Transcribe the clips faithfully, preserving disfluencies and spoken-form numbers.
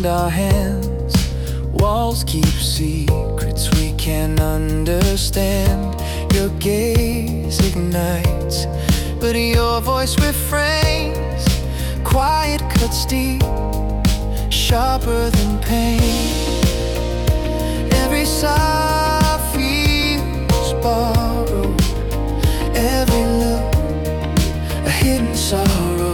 bound our hands. Walls keep secrets we can't understand. Your gaze ignites, but your voice refrains. Quiet cuts deep, sharper than pain. Every sigh feels borrowed, every look a hidden sorrow.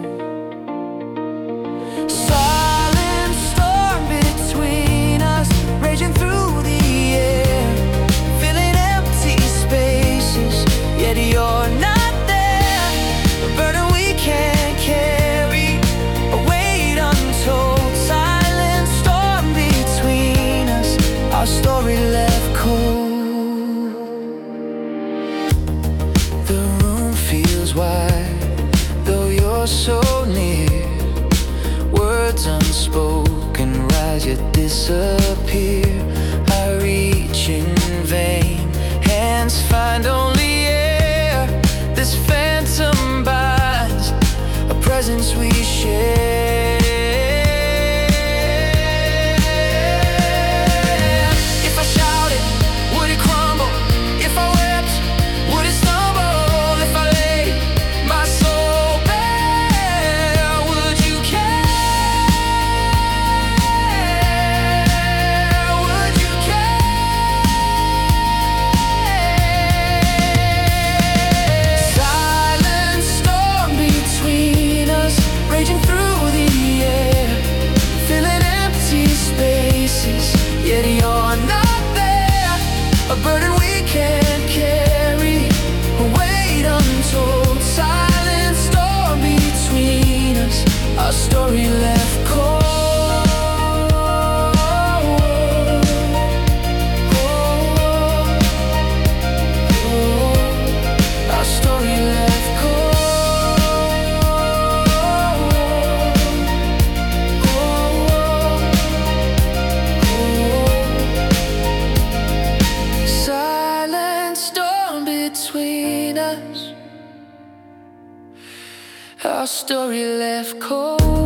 Silent storm between us, raging through the air, filling empty spaces, yet you're not there. A burden we can't carry, a weight untold. Silent storm between us, our story left cold. The room feels wide, though you're so near. Words unspoken rise yet disappear. I reach in vain, hands find only air. This phantom binds, a presence we share. If I shouted, would it crumble? If I wept, would it stumble? If I laid my soul bare, would you care? Would you care? Silent storm between us, raging through the air, filling empty spaces, yet you're not there. A burden we can't carry, a weight untold. Silent storm between us, our story left cold. Our story left cold. Silent storm between us, our story left cold.